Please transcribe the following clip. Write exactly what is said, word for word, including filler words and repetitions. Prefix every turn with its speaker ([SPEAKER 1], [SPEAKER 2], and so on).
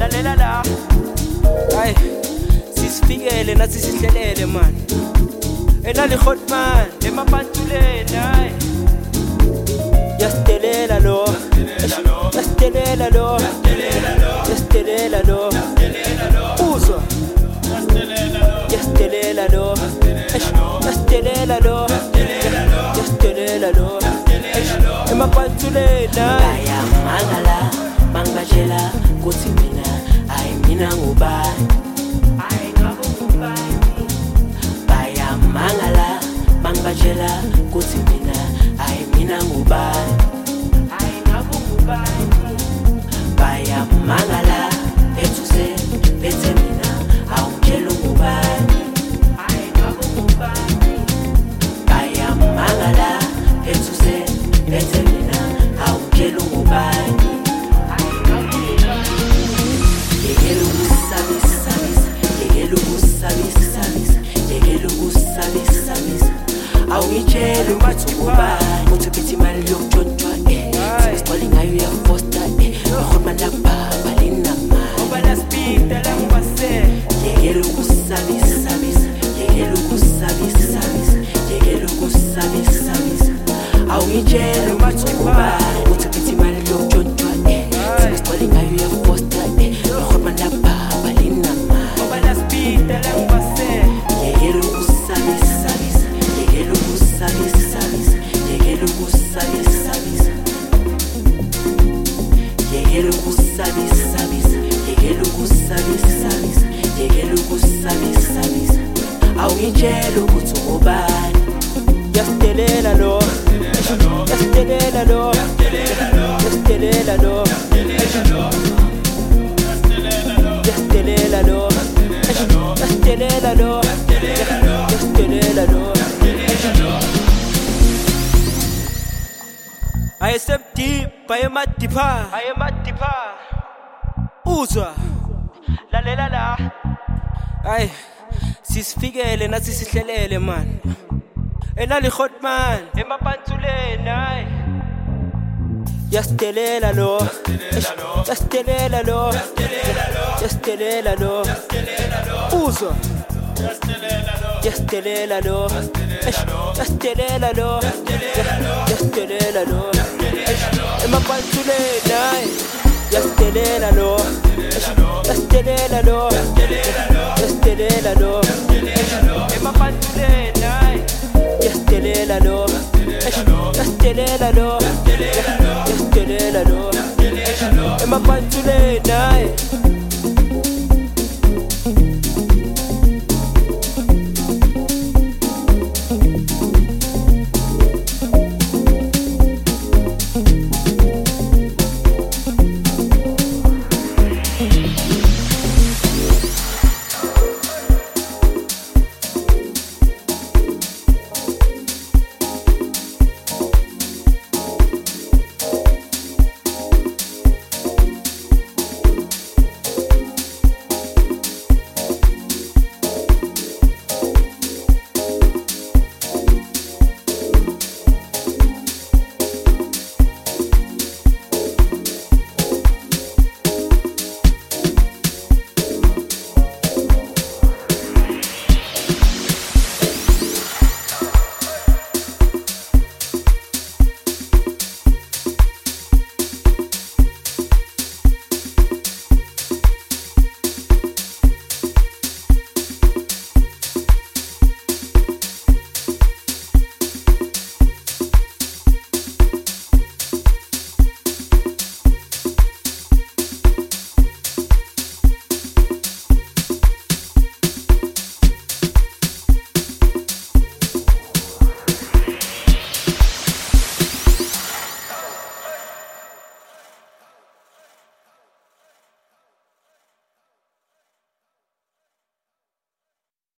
[SPEAKER 1] lalela la hayi sisifikele nathi sihlelele man enali hot man emapantuleni hayi yastelela lo yastelela lo yastelela lo uzwa yastelela lo yastelela lo yastelela lo emapantuleni
[SPEAKER 2] baya mangala bangajela kuthi mina ayi mina ngubani ayi ngabo ngubani baya mangala bangajela kuthi mina ayi mina ngubani ayi ngabo ngubani baya mangala ethuse bethe mina awungitshela ngubani ayi ngabo ngubani baya mangala ethuse bethe mina awungitshela ngubani awungitshela ukuthi ngubani uthi bithi imali yokutshontshwa eh sigcwale ngayo uyafosta eh ngihoma lapha balinama
[SPEAKER 1] ngoba lasipita la ngibase
[SPEAKER 2] yekela ukusabisa sabisa yekela ukusabisa sabisa yekela ukusabisa sabisa awungitshela ukuthi ngubani uthi bithi imali yokutshontshwa eh sigcwale ngayo uyafosta eh ngihoma lapha balinama
[SPEAKER 1] ngoba lasipita la ngibase
[SPEAKER 2] yekela ukusabisa sabisa yekela ukusabisa sabisa yekela ukusabisa sabisa yekela ukusabisa sabisa yekela ukusabisa sabisa yekela ukusabisa sabisa awungitshela ukuthi ngubani
[SPEAKER 1] yastelela lo yastelela lo yastelela lo yastelela lo yastelela lo yastelela lo ayesemdeep ayemadipa ayemadipa uzwa lalela la hayi sisifikele nathi sihlelele man enali hot man emapantuleni hayi yastelela lo yastelela lo yastelela lo uzwa yastelela lo yastelela lo yastelela lo emapantuleni hayi yastelela lo yastelela lo yastelela lo emapantuleni hayi yastelela lo yastelela lo yastelela lo emapantuleni